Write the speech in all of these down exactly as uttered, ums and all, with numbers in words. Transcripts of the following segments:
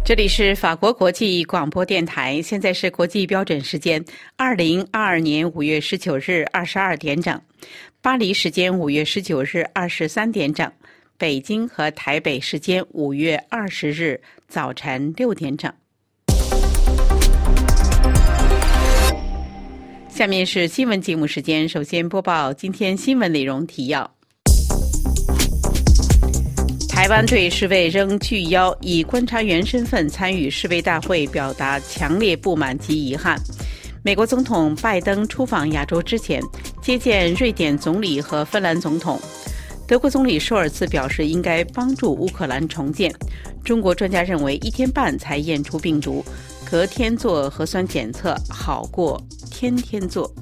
这里是法国国际广播电台，现在是国际标准时间二零二二年五月十九日二十二点整，巴黎时间五月十九日二十三点整，北京和台北时间五月二十日早晨六点整。下面是新闻节目时间，首先播报今天新闻内容提要。台湾对世卫仍拒邀以观察员身份参与世卫大会表达强烈不满及遗憾。美国总统拜登出访亚洲之前接见瑞典总理和芬兰总统。德国总理舒尔茨表示应该帮助乌克兰重建。中国专家认为一天半才验出病毒，隔天做核酸检测好过天天做。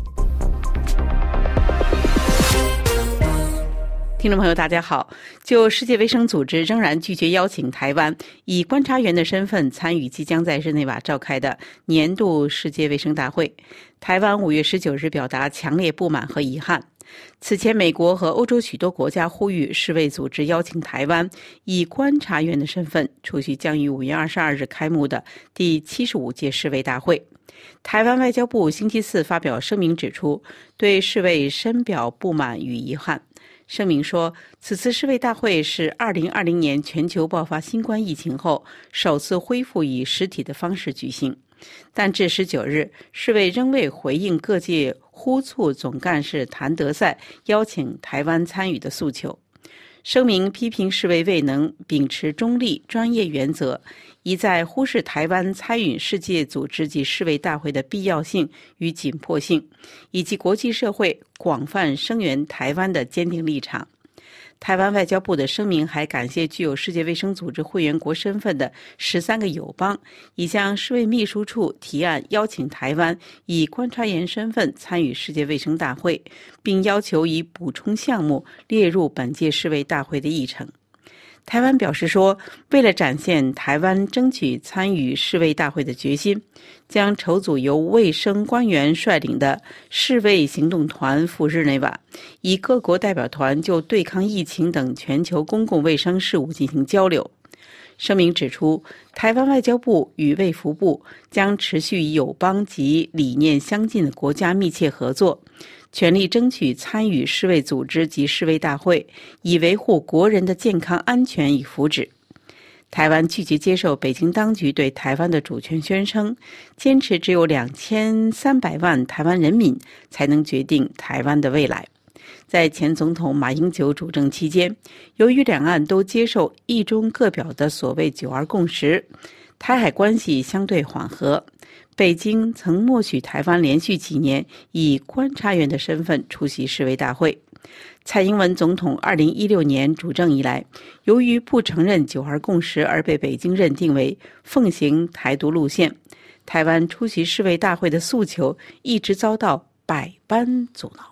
听众朋友大家好，就世界卫生组织仍然拒绝邀请台湾以观察员的身份参与即将在日内瓦召开的年度世界卫生大会，台湾五月十九日表达强烈不满和遗憾。此前美国和欧洲许多国家呼吁世卫组织邀请台湾以观察员的身份出席将于五月二十二日开幕的第七十五届世卫大会。台湾外交部星期四发表声明指出，对世卫深表不满与遗憾。声明说，此次世卫大会是二零二零年全球爆发新冠疫情后首次恢复以实体的方式举行，但至十九日，世卫仍未回应各界呼促总干事谭德赛邀请台湾参与的诉求。声明批评世卫未能秉持中立专业原则，一再忽视台湾参与世界组织及世卫大会的必要性与紧迫性，以及国际社会广泛声援台湾的坚定立场。台湾外交部的声明还感谢具有世界卫生组织会员国身份的十三个友邦，已向世卫秘书处提案邀请台湾以观察员身份参与世界卫生大会，并要求以补充项目列入本届世卫大会的议程。台湾表示说，为了展现台湾争取参与世卫大会的决心，将筹组由卫生官员率领的世卫行动团赴日内瓦，以各国代表团就对抗疫情等全球公共卫生事务进行交流。声明指出，台湾外交部与卫福部将持续与友邦及理念相近的国家密切合作，全力争取参与世卫组织及世卫大会，以维护国人的健康安全与福祉。台湾拒绝接受北京当局对台湾的主权宣称，坚持只有两千三百万台湾人民才能决定台湾的未来。在前总统马英九主政期间，由于两岸都接受一中各表的所谓九二共识，台海关系相对缓和，北京曾默许台湾连续几年以观察员的身份出席世卫大会。蔡英文总统二零一六年主政以来，由于不承认九二共识而被北京认定为奉行台独路线，台湾出席世卫大会的诉求一直遭到百般阻挠。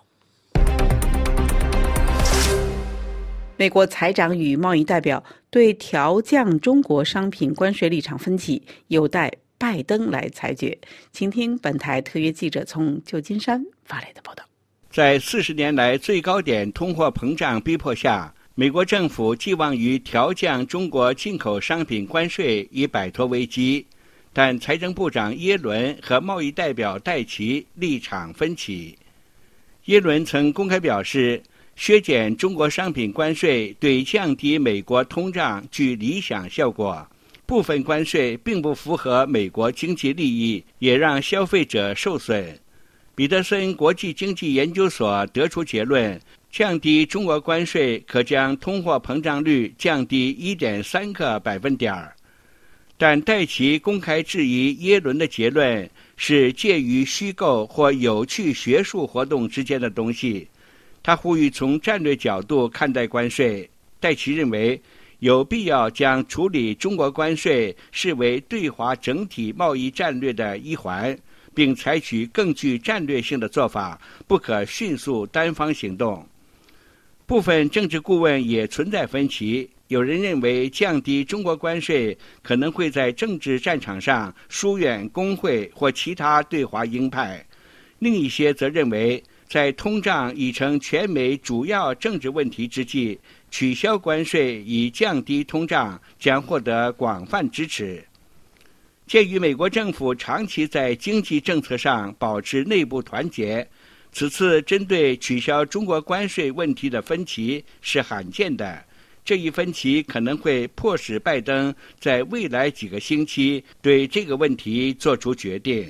美国财长与贸易代表对调降中国商品关税立场分歧，有待拜登来裁决。请听本台特约记者从旧金山发来的报道。 在四十年来最高点通货膨胀逼迫下，美国政府寄望于调降中国进口商品关税以摆脱危机，但财政部长耶伦和贸易代表戴琪立场分歧。耶伦曾公开表示，削减中国商品关税对降低美国通胀具理想效果，部分关税并不符合美国经济利益，也让消费者受损。彼得森国际经济研究所得出结论，降低中国关税可将通货膨胀率降低 一点三 个百分点。但戴琪公开质疑耶伦的结论是介于虚构或有趣学术活动之间的东西。他呼吁从战略角度看待关税。戴琪认为有必要将处理中国关税视为对华整体贸易战略的一环，并采取更具战略性的做法，不可迅速单方行动。部分政治顾问也存在分歧，有人认为降低中国关税可能会在政治战场上疏远工会或其他对华鹰派，另一些则认为在通胀已成全美主要政治问题之际，取消关税以降低通胀将获得广泛支持。鉴于美国政府长期在经济政策上保持内部团结，此次针对取消中国关税问题的分歧是罕见的。这一分歧可能会迫使拜登在未来几个星期对这个问题做出决定。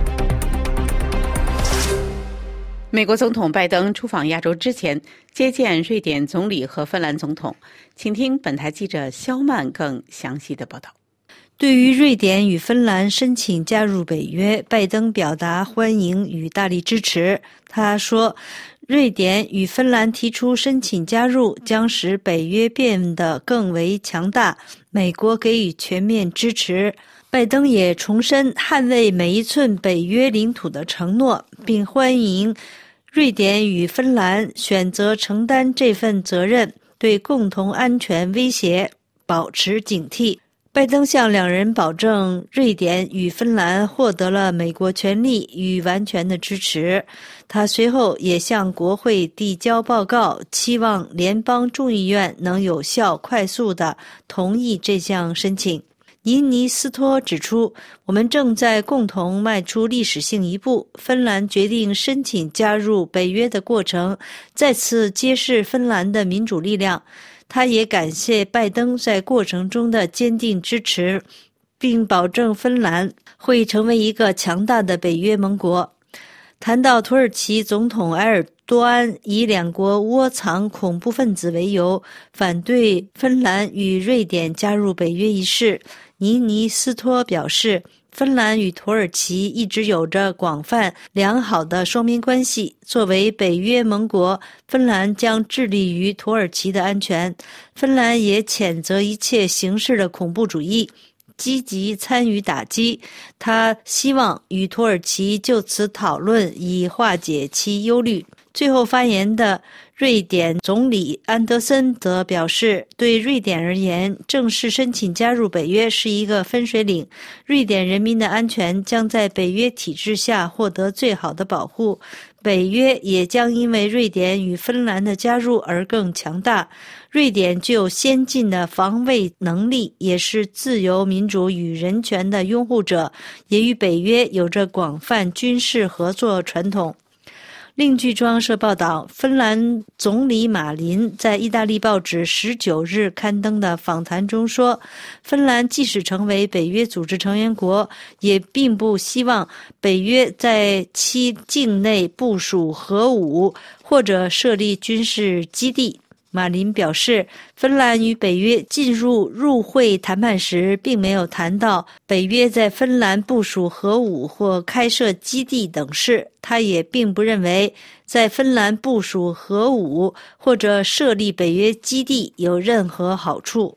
美国总统拜登出访亚洲之前接见瑞典总理和芬兰总统，请听本台记者肖曼更详细的报道。 对于瑞典与芬兰申请加入北约，拜登表达欢迎与大力支持。他说，瑞典与芬兰提出申请加入将使北约变得更为强大，美国给予全面支持。拜登也重申捍卫每一寸北约领土的承诺，并欢迎瑞典与芬兰选择承担这份责任，对共同安全威胁保持警惕。拜登向两人保证，瑞典与芬兰获得了美国全力与完全的支持。他随后也向国会递交报告，期望联邦众议院能有效、快速地同意这项申请。尼尼斯托指出，我们正在共同迈出历史性一步。芬兰决定申请加入北约的过程，再次揭示芬兰的民主力量。他也感谢拜登在过程中的坚定支持，并保证芬兰会成为一个强大的北约盟国。谈到土耳其总统埃尔多安以两国窝藏恐怖分子为由，反对芬兰与瑞典加入北约一事，尼尼斯托表示，芬兰与土耳其一直有着广泛良好的双边关系。作为北约盟国，芬兰将致力于土耳其的安全。芬兰也谴责一切形式的恐怖主义，积极参与打击。他希望与土耳其就此讨论，以化解其忧虑。最后发言的瑞典总理安德森则表示，对瑞典而言，正式申请加入北约是一个分水岭，瑞典人民的安全将在北约体制下获得最好的保护，北约也将因为瑞典与芬兰的加入而更强大。瑞典具有先进的防卫能力，也是自由民主与人权的拥护者，也与北约有着广泛军事合作传统。另据中央社报道，芬兰总理马林在意大利报纸十九日刊登的访谈中说，芬兰即使成为北约组织成员国，也并不希望北约在其境内部署核武或者设立军事基地。马林表示，芬兰与北约进入入会谈判时并没有谈到北约在芬兰部署核武或开设基地等事，他也并不认为在芬兰部署核武或者设立北约基地有任何好处。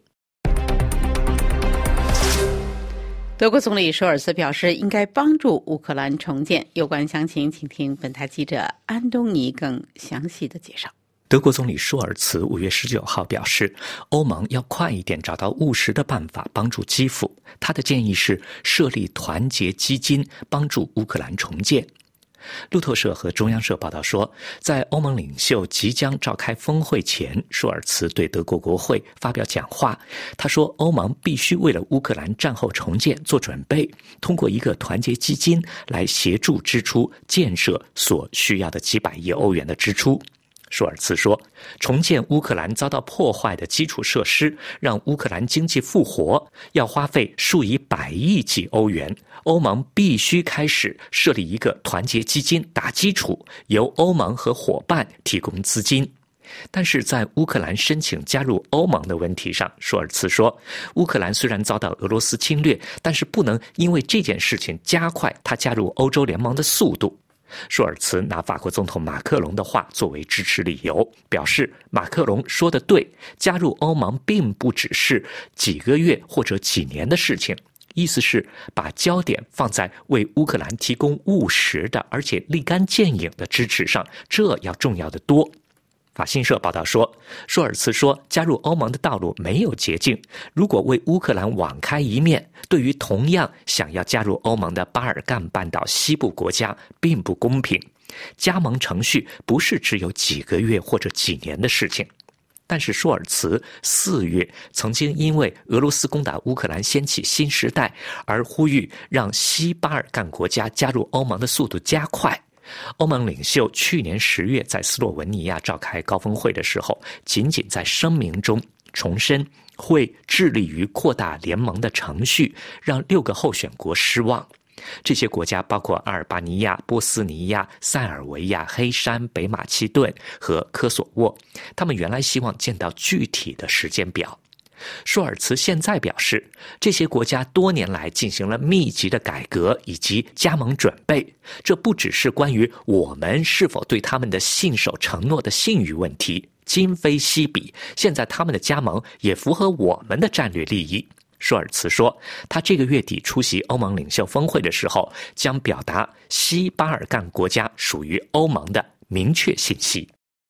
德国总理舒尔茨表示，应该帮助乌克兰重建。有关详情，请听本台记者安东尼更详细的介绍。 德国总理舒尔茨五月十九号表示，欧盟要快一点找到务实的办法帮助基辅。他的建议是设立团结基金，帮助乌克兰重建。路透社和中央社报道说，在欧盟领袖即将召开峰会前，舒尔茨对德国国会发表讲话。他说，欧盟必须为了乌克兰战后重建做准备，通过一个团结基金来协助支出建设所需要的几百亿欧元的支出。舒尔茨说，重建乌克兰遭到破坏的基础设施，让乌克兰经济复活，要花费数以百亿计欧元。欧盟必须开始设立一个团结基金打基础，由欧盟和伙伴提供资金。但是在乌克兰申请加入欧盟的问题上，舒尔茨说，乌克兰虽然遭到俄罗斯侵略，但是不能因为这件事情加快他加入欧洲联盟的速度。舒尔茨拿法国总统马克龙的话作为支持理由，表示马克龙说得对，加入欧盟并不只是几个月或者几年的事情，意思是把焦点放在为乌克兰提供务实的而且立竿见影的支持上，这要重要得多。法新社报道说，舒尔茨说，加入欧盟的道路没有捷径，如果为乌克兰网开一面，对于同样想要加入欧盟的巴尔干半岛西部国家并不公平。 加盟程序不是只有几个月或者几年的事情。但是舒尔茨四月曾经因为俄罗斯攻打乌克兰掀起新时代而呼吁让西巴尔干国家加入欧盟的速度加快。欧盟领袖去年十月在斯洛文尼亚召开高峰会的时候，仅仅在声明中重申会致力于扩大联盟的程序，让六个候选国失望。这些国家包括阿尔巴尼亚、波斯尼亚、塞尔维亚、黑山、北马其顿和科索沃。他们原来希望见到具体的时间表。舒尔茨现在表示，这些国家多年来进行了密集的改革以及加盟准备，这不只是关于我们是否对他们的信守承诺的信誉问题，今非昔比，现在他们的加盟也符合我们的战略利益。舒尔茨说，他这个月底出席欧盟领袖峰会的时候，将表达西巴尔干国家属于欧盟的明确信息。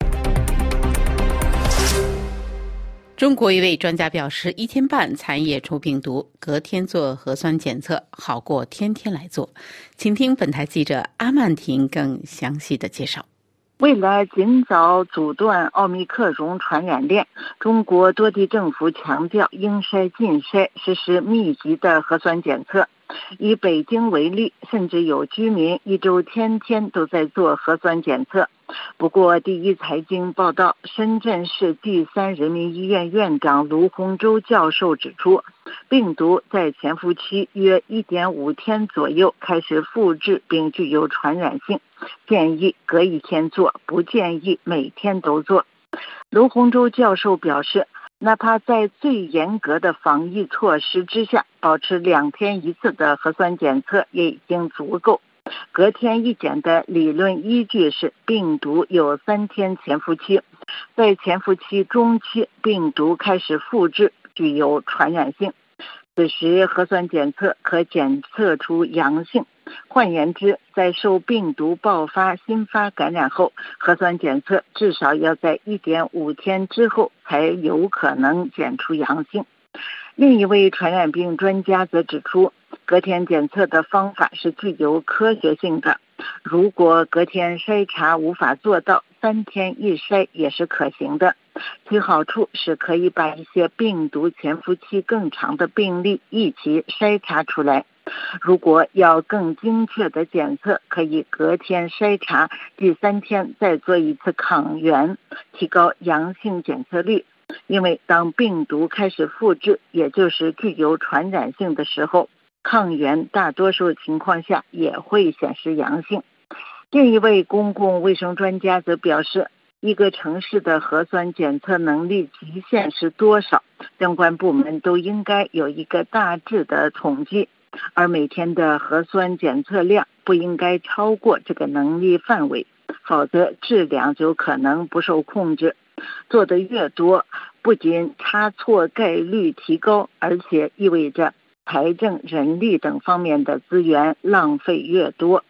中国一位专家表示，一天半才验出病毒，隔天做核酸检测好过天天来做。请听本台记者阿曼婷更详细的介绍。 为了尽早阻断奥密克戎传染链，中国多地政府强调应筛尽筛，实施密集的核酸检测。以北京为例，甚至有居民一周天天都在做核酸检测。不过，第一财经报道，深圳市第三人民医院院长卢洪洲教授指出，病毒在潜伏期约 一点五天左右开始复制并具有传染性，建议隔一天做，不建议每天都做。卢洪洲教授表示，哪怕在最严格的防疫措施之下，保持两天一次的核酸检测也已经足够。隔天一检的理论依据是病毒有三天潜伏期，在潜伏期中期，病毒开始复制，具有传染性。此时核酸检测可检测出阳性。换言之，在受病毒爆发新发感染后，核酸检测至少要在 一点五天之后才有可能检出阳性。另一位传染病专家则指出，隔天检测的方法是具有科学性的，如果隔天筛查无法做到，三天一筛也是可行的。其好处是可以把一些病毒潜伏期更长的病例一起筛查出来。如果要更精确的检测，可以隔天筛查，第三天再做一次抗原，提高阳性检测率。因为当病毒开始复制，也就是具有传染性的时候，抗原大多数情况下也会显示阳性。另一位公共卫生专家则表示，一个城市的核酸检测能力极限是多少，相关部门都应该有一个大致的统计，而每天的核酸检测量不应该超过这个能力范围，否则质量就可能不受控制。做得越多，不仅差错概率提高，而且意味着财政、人力等方面的资源浪费越多。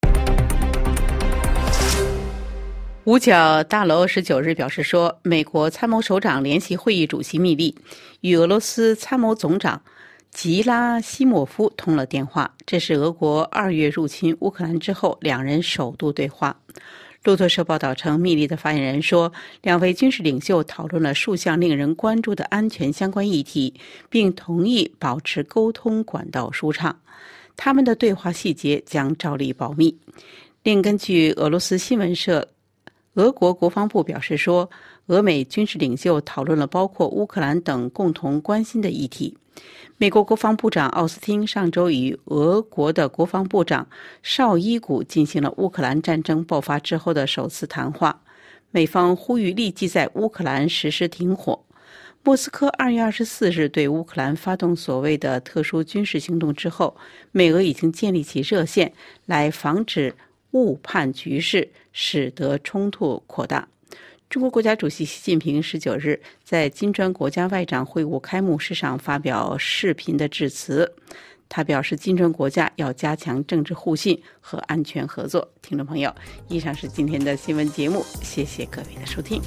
五角大楼十九日表示说，美国参谋首长联席会议主席密利与俄罗斯参谋总长吉拉西莫夫通了电话，这是俄国二月入侵乌克兰之后两人首度对话。路透社报道称，密利的发言人说，两位军事领袖讨论了数项令人关注的安全相关议题，并同意保持沟通管道舒畅。他们的对话细节将照例保密。另根据俄罗斯新闻社，俄国国防部表示说，俄美军事领袖讨论了包括乌克兰等共同关心的议题。美国国防部长奥斯汀上周与俄国的国防部长绍伊古进行了乌克兰战争爆发之后的首次谈话，美方呼吁立即在乌克兰实施停火。莫斯科二月二十四日对乌克兰发动所谓的特殊军事行动之后，美俄已经建立起热线来防止误判局势，使得冲突扩大。中国国家主席习近平十九日在金砖国家外长会晤开幕式上发表视频的致辞，他表示金砖国家要加强政治互信和安全合作。听众朋友，以上是今天的新闻节目，谢谢各位的收听。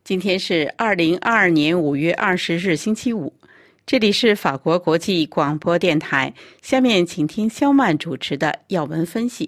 今天是二零二二年五月二十日，星期五。这里是法国国际广播电台。下面请听肖曼主持的要闻分析。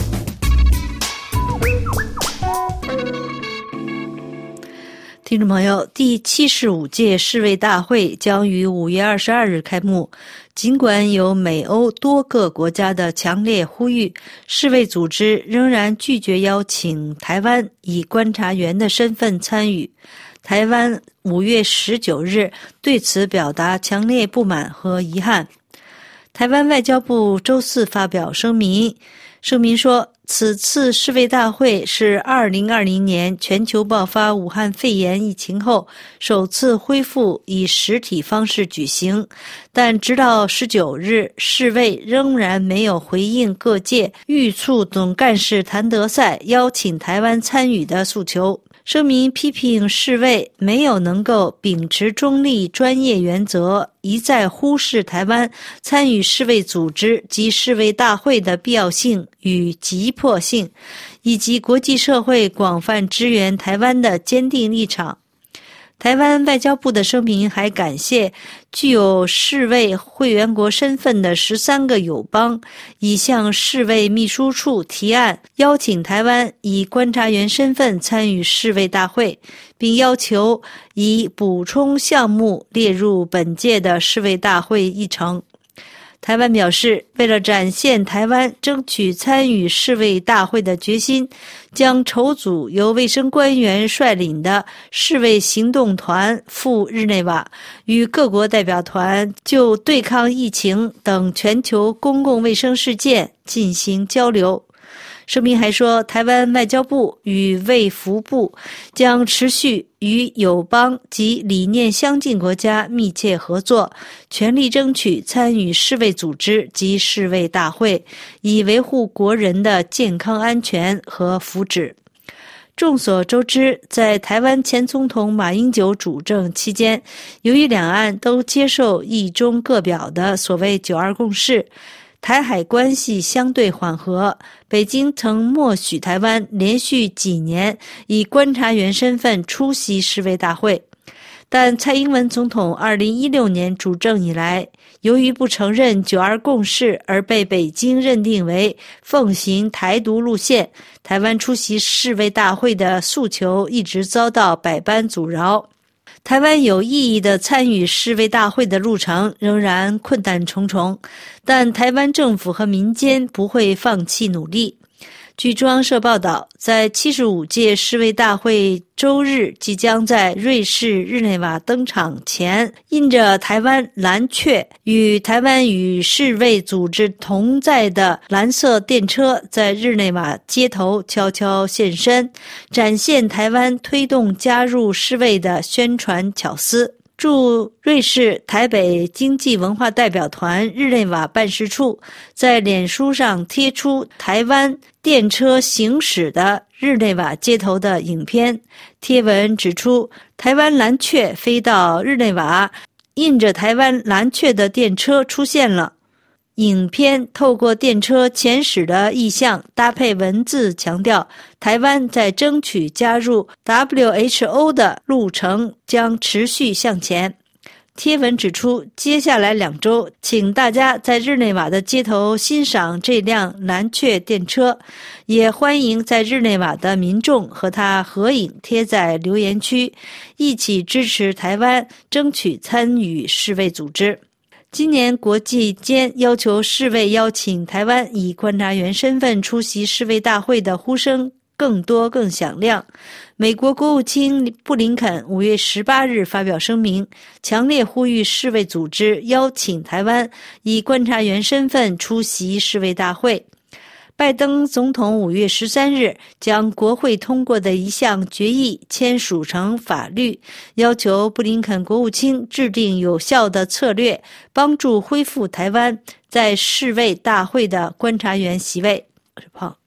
听众朋友，第七十五届世卫大会将于五月二十二日开幕。尽管有美欧多个国家的强烈呼吁，世卫组织仍然拒绝邀请台湾以观察员的身份参与。台湾五月十九日对此表达强烈不满和遗憾。台湾外交部周四发表声明，声明说，此次世卫大会是二零二零年全球爆发武汉肺炎疫情后首次恢复以实体方式举行，但直到十九日，世卫仍然没有回应各界预促总干事谭德赛邀请台湾参与的诉求。声明批评世卫没有能够秉持中立专业原则，一再忽视台湾参与世卫组织及世卫大会的必要性与急迫性，以及国际社会广泛支援台湾的坚定立场。台湾外交部的声明还感谢具有世卫会员国身份的十三个友邦，已向世卫秘书处提案，邀请台湾以观察员身份参与世卫大会，并要求以补充项目列入本届的世卫大会议程。台湾表示，为了展现台湾争取参与世卫大会的决心，将筹组由卫生官员率领的世卫行动团赴日内瓦，与各国代表团就对抗疫情等全球公共卫生事件进行交流。声明还说，台湾外交部与卫福部将持续与友邦及理念相近国家密切合作，全力争取参与世卫组织及世卫大会，以维护国人的健康安全和福祉。众所周知，在台湾前总统马英九主政期间，由于两岸都接受一中各表的所谓九二共识，台海关系相对缓和，北京曾默许台湾连续几年以观察员身份出席世卫大会。但蔡英文总统二零一六年主政以来，由于不承认九二共识而被北京认定为奉行台独路线，台湾出席世卫大会的诉求一直遭到百般阻挠。台湾有意义的参与世卫大会的路程仍然困难重重，但台湾政府和民间不会放弃努力。据中央社报道，在七十五届世卫大会周日即将在瑞士日内瓦登场前，印着台湾蓝雀与台湾与世卫组织同在的蓝色电车在日内瓦街头悄悄现身，展现台湾推动加入世卫的宣传巧思。驻瑞士台北经济文化代表团日内瓦办事处在脸书上贴出台湾电车行驶的日内瓦街头的影片，贴文指出，台湾蓝雀飞到日内瓦，印着台湾蓝雀的电车出现了。影片透过电车前驶的意象搭配文字，强调台湾在争取加入 W H O 的路程将持续向前。贴文指出，接下来两周，请大家在日内瓦的街头欣赏这辆蓝雀电车，也欢迎在日内瓦的民众和他合影贴在留言区，一起支持台湾争取参与世卫组织。今年国际间要求世卫邀请台湾以观察员身份出席世卫大会的呼声更多更响亮。美国国务卿布林肯五月十八日发表声明，强烈呼吁世卫组织邀请台湾以观察员身份出席世卫大会。拜登总统五月十三日将国会通过的一项决议签署成法律，要求布林肯国务卿制定有效的策略，帮助恢复台湾在世卫大会的观察员席位。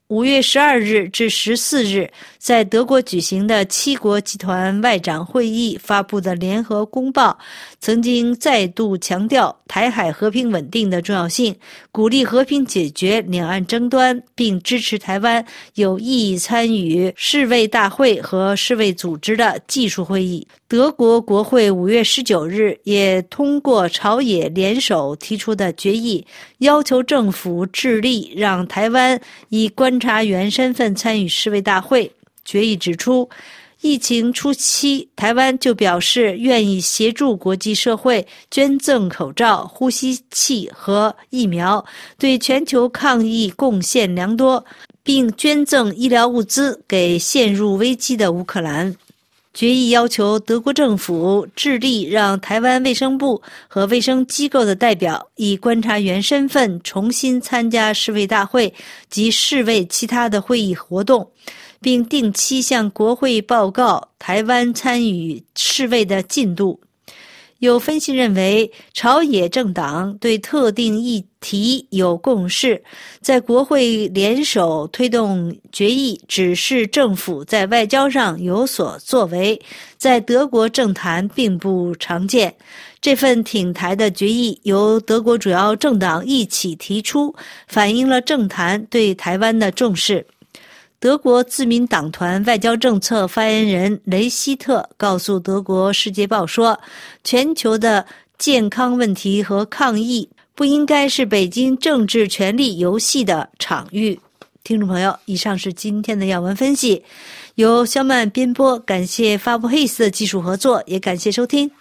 五月十二日至十四日在德国举行的七国集团外长会议发布的联合公报，曾经再度强调台海和平稳定的重要性，鼓励和平解决两岸争端，并支持台湾有意参与世卫大会和世卫组织的技术会议。德国国会五月十九日也通过朝野联手提出的决议，要求政府致力让台湾以观察员身份参与世卫大会。决议指出，疫情初期，台湾就表示愿意协助国际社会捐赠口罩、呼吸器和疫苗，对全球抗疫贡献良多，并捐赠医疗物资给陷入危机的乌克兰。决议要求德国政府致力让台湾卫生部和卫生机构的代表以观察员身份重新参加世卫大会及世卫其他的会议活动，并定期向国会报告台湾参与世卫的进度。有分析认为，朝野政党对特定议题有共识，在国会联手推动决议，指示政府在外交上有所作为，在德国政坛并不常见。这份挺台的决议由德国主要政党一起提出，反映了政坛对台湾的重视。德国自民党团外交政策发言人雷希特告诉德国《世界报》说，全球的健康问题和抗疫不应该是北京政治权力游戏的场域。听众朋友，以上是今天的要闻分析，由肖曼编播，感谢发布黑斯的技术合作，也感谢收听。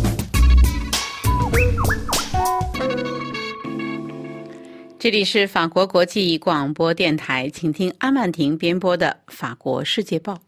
这里是法国国际广播电台，请听阿曼婷编播的《法国世界报》。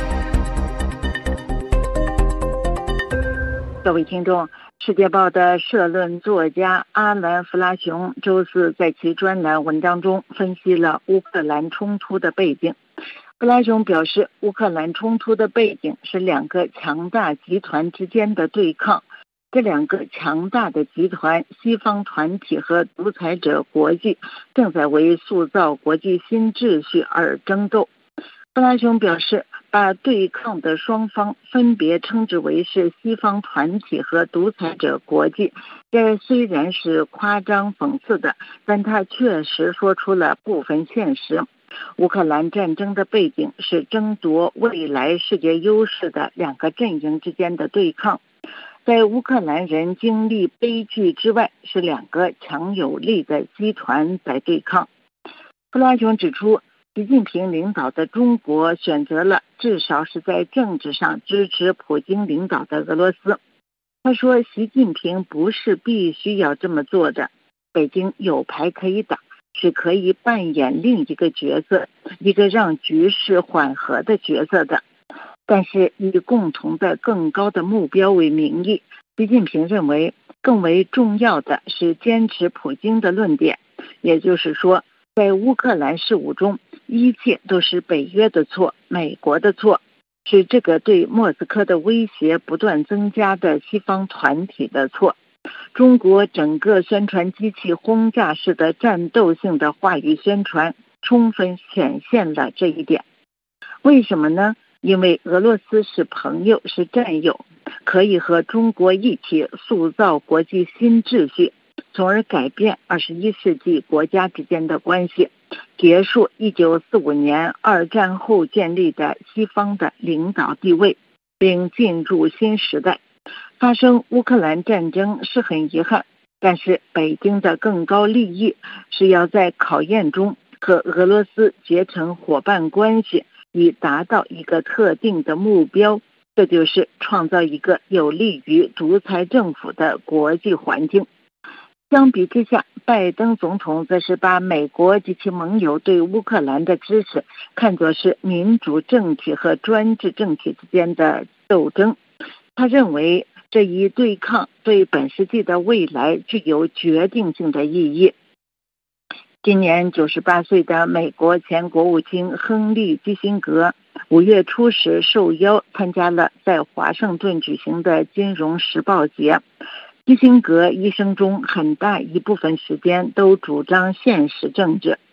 各位听众，《世界报》的社论作家阿兰·弗拉雄周四在其专栏文章中分析了乌克兰冲突的背景。弗拉雄表示，乌克兰冲突的背景是两个强大集团之间的对抗。这两个强大的集团，西方团体和独裁者国际，正在为塑造国际新秩序而争斗。弗拉雄表示，把对抗的双方分别称之为是西方团体和独裁者国际，这虽然是夸张讽刺的，但他确实说出了部分现实。乌克兰战争的背景是争夺未来世界优势的两个阵营之间的对抗。在乌克兰人经历悲剧之外，是两个强有力的集团在对抗。弗拉雄指出，习近平领导的中国选择了至少是在政治上支持普京领导的俄罗斯。他说，习近平不是必须要这么做的，北京有牌可以打，是可以扮演另一个角色，一个让局势缓和的角色的。但是以共同的更高的目标为名义，习近平认为更为重要的是坚持普京的论点，也就是说，在乌克兰事务中，一切都是北约的错，美国的错，是这个对莫斯科的威胁不断增加的西方团体的错。中国整个宣传机器轰炸式的战斗性的话语宣传，充分显现了这一点。为什么呢？因为俄罗斯是朋友，是战友，可以和中国一起塑造国际新秩序，从而改变二十一世纪国家之间的关系，结束一九四五年二战后建立的西方的领导地位，并进入新时代。发生乌克兰战争是很遗憾，但是北京的更高利益是要在考验中和俄罗斯结成伙伴关系，以达到一个特定的目标，这就是创造一个有利于独裁政府的国际环境。相比之下，拜登总统则是把美国及其盟友对乌克兰的支持看作是民主政体和专制政体之间的斗争。他认为这一对抗对本世纪的未来具有决定性的意义。今年九十八岁的美国前国务卿亨利·基辛格五月初时受邀参加了在华盛顿举行的金融时报节。基辛格一生中很大一部分时间都主张现实政治，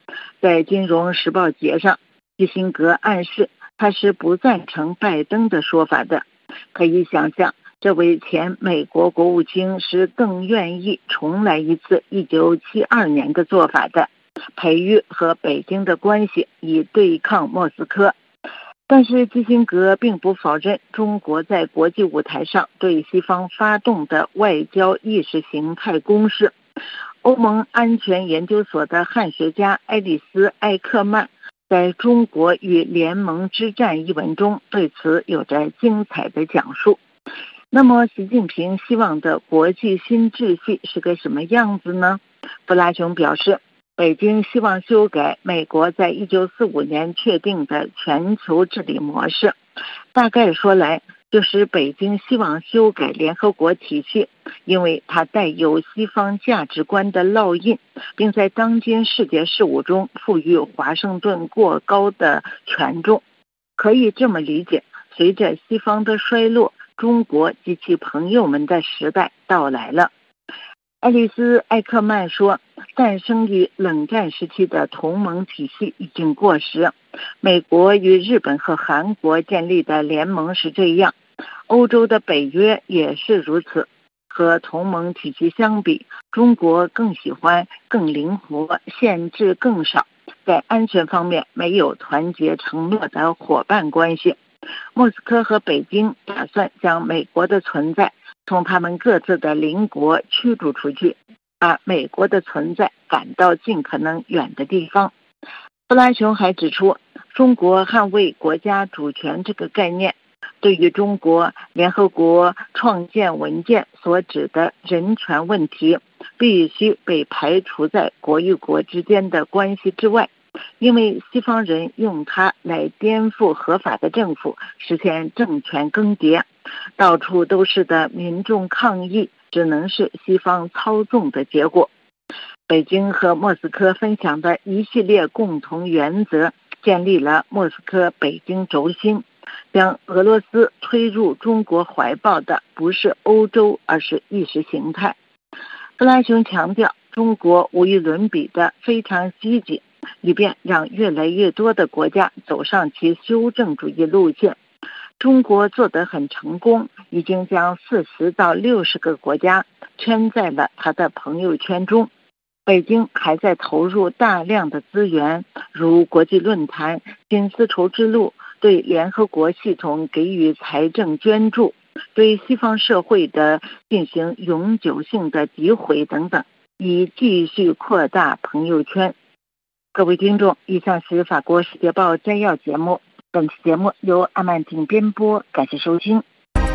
在金融时报节上，基辛格暗示他是不赞成拜登的说法的。可以想象，这位前美国国务卿是更愿意重来一次一九七二年的做法的，培育和北京的关系，以对抗莫斯科。但是基辛格并不否认中国在国际舞台上对西方发动的外交意识形态攻势。欧盟安全研究所的汉学家爱丽丝·艾克曼在中国与联盟之战一文中对此有着精彩的讲述。那么习近平希望的国际新秩序是个什么样子呢？布拉琼表示，北京希望修改美国在一九四五年确定的全球治理模式，大概说来就是北京希望修改联合国体系，因为它带有西方价值观的烙印，并在当今世界事务中赋予华盛顿过高的权重。可以这么理解，随着西方的衰落，中国及其朋友们的时代到来了。爱丽丝·艾克曼说，诞生于冷战时期的同盟体系已经过时，美国与日本和韩国建立的联盟是这样，欧洲的北约也是如此。和同盟体系相比，中国更喜欢更灵活、限制更少，在安全方面没有团结承诺的伙伴关系。莫斯科和北京打算将美国的存在从他们各自的邻国驱逐出去，把美国的存在赶到尽可能远的地方。布拉琼还指出，中国捍卫国家主权这个概念，对于中国联合国创建文件所指的人权问题，必须被排除在国与国之间的关系之外，因为西方人用它来颠覆合法的政府，实现政权更迭，到处都是的民众抗议只能是西方操纵的结果。北京和莫斯科分享的一系列共同原则，建立了莫斯科北京轴心，将俄罗斯推入中国怀抱的不是欧洲，而是意识形态。布拉琼强调，中国无与伦比的非常积极，以便让越来越多的国家走上其修正主义路线。中国做得很成功，已经将四十到六十个国家圈在了他的朋友圈中。北京还在投入大量的资源，如国际论坛、新丝绸之路，对联合国系统给予财政捐助，对西方社会的进行永久性的诋毁等等，以继续扩大朋友圈。各位听众，以上是法国世界报摘要节目，本期节目由阿曼婷编播，感谢收听。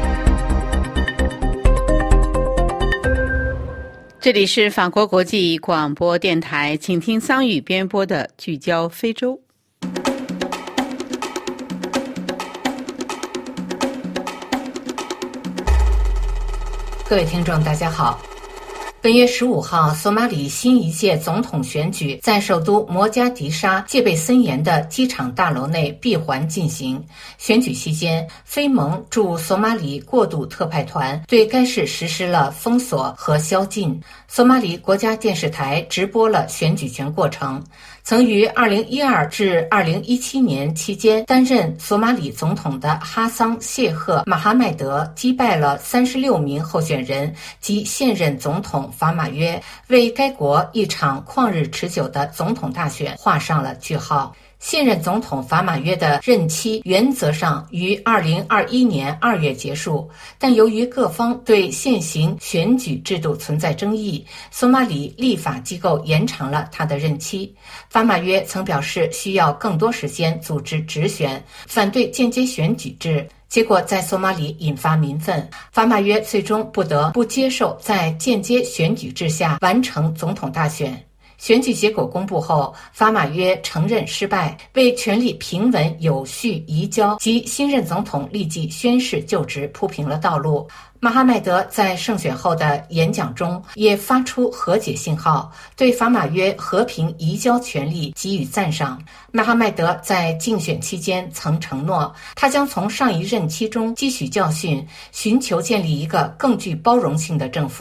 这里是法国国际广播电台，请听桑语编播的聚焦非洲。 各位听众大家好，本月十五号，索马里新一届总统选举在首都摩加迪沙戒备森严的机场大楼内闭环进行。选举期间，非盟驻索马里过渡特派团对该市实施了封锁和宵禁。索马里国家电视台直播了选举权过程。曾于二零一二至二零一七年期间担任索马里总统的哈桑谢赫马哈迈德击败了三十六名候选人及现任总统法马约，为该国一场旷日持久的总统大选画上了句号。现任总统法马约的任期原则上于二零二一年二月结束，但由于各方对现行选举制度存在争议，索马里立法机构延长了他的任期。法马约曾表示需要更多时间组织直选，反对间接选举制，结果在索马里引发民愤，法马约最终不得不接受在间接选举制下完成总统大选。选举结果公布后，法马约承认失败，为权力平稳有序移交及新任总统立即宣誓就职铺平了道路。马哈迈德在胜选后的演讲中也发出和解信号，对法马约和平移交权力给予赞赏。马哈迈德在竞选期间曾承诺，他将从上一任期中汲取教训，寻求建立一个更具包容性的政府。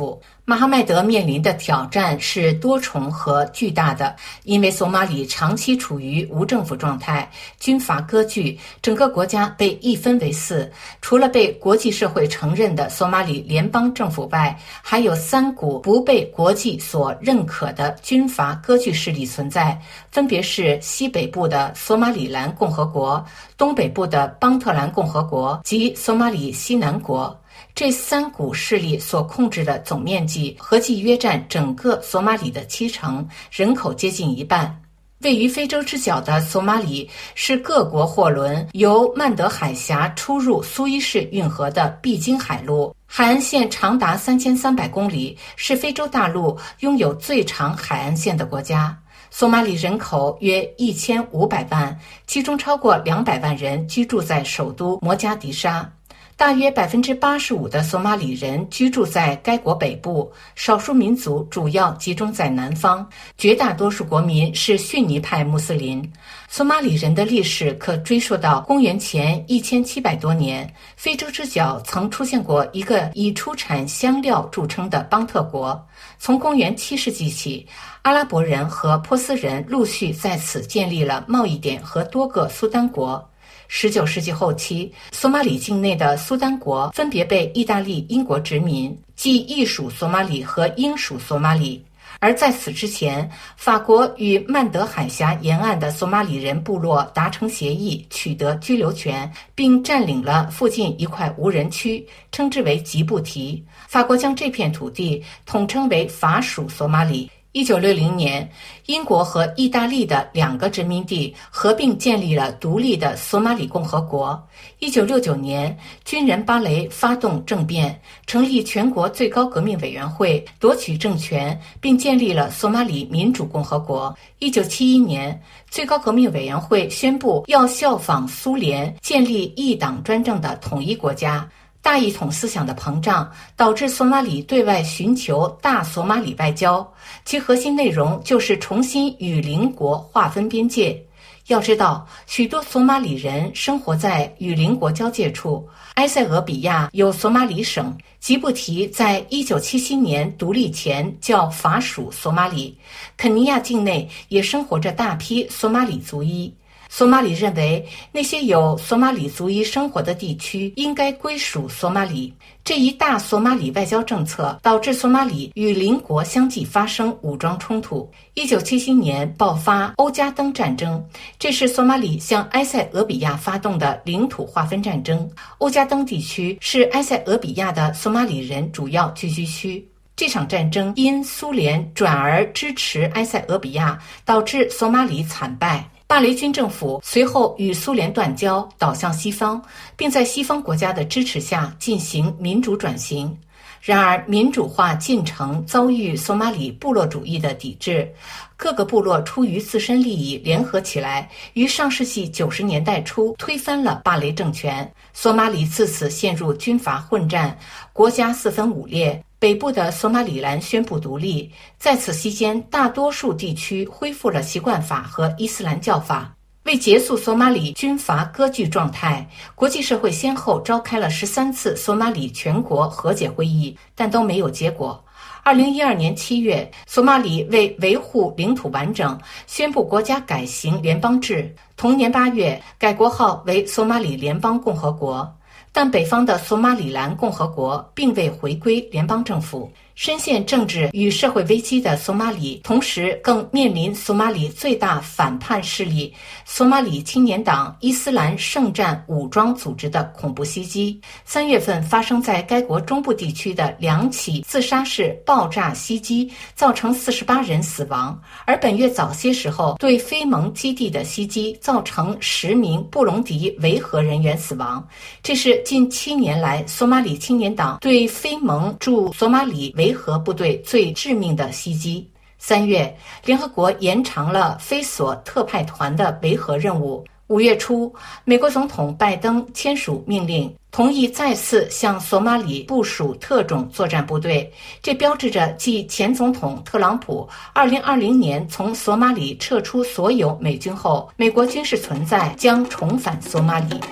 马哈迈德面临的挑战是多重和巨大的，因为索马里长期处于无政府状态，军阀割据，整个国家被一分为四。除了被国际社会承认的索马里联邦政府外，还有三股不被国际所认可的军阀割据势力存在，分别是西北部的索马里兰共和国、东北部的邦特兰共和国及索马里西南国。这三股势力所控制的总面积合计约占整个索马里的七成，人口接近一半。位于非洲之角的索马里是各国货轮由曼德海峡出入苏伊士运河的必经海路，海岸线长达三千三百公里，是非洲大陆拥有最长海岸线的国家。索马里人口约一千五百万，其中超过两百万人居住在首都摩加迪沙。大约百分之八十五的索马里人居住在该国北部，少数民族主要集中在南方，绝大多数国民是逊尼派穆斯林。索马里人的历史可追溯到公元前一千七百多年，非洲之角曾出现过一个以出产香料著称的邦特国。从公元七世纪起，阿拉伯人和波斯人陆续在此建立了贸易点和多个苏丹国。十九世纪后期，索马里境内的苏丹国分别被意大利、英国殖民，即意属索马里和英属索马里。而在此之前，法国与曼德海峡沿岸的索马里人部落达成协议，取得居留权，并占领了附近一块无人区，称之为吉布提。法国将这片土地统称为法属索马里。一九六零年，英国和意大利的两个殖民地合并建立了独立的索马里共和国。一九六九年，军人巴雷发动政变，成立全国最高革命委员会，夺取政权，并建立了索马里民主共和国。一九七一年，最高革命委员会宣布要效仿苏联，建立一党专政的统一国家。大一统思想的膨胀导致索马里对外寻求大索马里外交，其核心内容就是重新与邻国划分边界。要知道，许多索马里人生活在与邻国交界处。埃塞俄比亚有索马里省，吉布提在一九七七年独立前叫法属索马里，肯尼亚境内也生活着大批索马里族裔。索马里认为，那些有索马里族裔生活的地区应该归属索马里。这一大索马里外交政策导致索马里与邻国相继发生武装冲突。一九七七年爆发欧加登战争，这是索马里向埃塞俄比亚发动的领土划分战争。欧加登地区是埃塞俄比亚的索马里人主要聚居区。这场战争因苏联转而支持埃塞俄比亚，导致索马里惨败。巴雷军政府随后与苏联断交，倒向西方，并在西方国家的支持下进行民主转型。然而，民主化进程遭遇索马里部落主义的抵制，各个部落出于自身利益联合起来，于上世纪九十年代初推翻了巴雷政权。索马里自此陷入军阀混战，国家四分五裂。北部的索马里兰宣布独立，在此期间，大多数地区恢复了习惯法和伊斯兰教法。为结束索马里军阀割据状态，国际社会先后召开了十三次索马里全国和解会议，但都没有结果。二零一二年七月，索马里为维护领土完整，宣布国家改行联邦制。同年八月，改国号为索马里联邦共和国。但北方的索马里兰共和国并未回归联邦政府。深陷政治与社会危机的索马里，同时更面临索马里最大反叛势力索马里青年党伊斯兰圣战武装组织的恐怖袭击。三月份发生在该国中部地区的两起自杀式爆炸袭击，造成四十八人死亡，而本月早些时候对非盟基地的袭击，造成十名布隆迪维和人员死亡。这是近七年来索马里青年党对非盟驻索马里维和部队最致命的袭击。三月，联合国延长了菲索特派团的维和任务。五月初，美国总统拜登签署命令，同意再次向索马里部署特种作战部队。这标志着继前总统特朗普二零二零年从索马里撤出所有美军后，美国军事存在将重返索马里。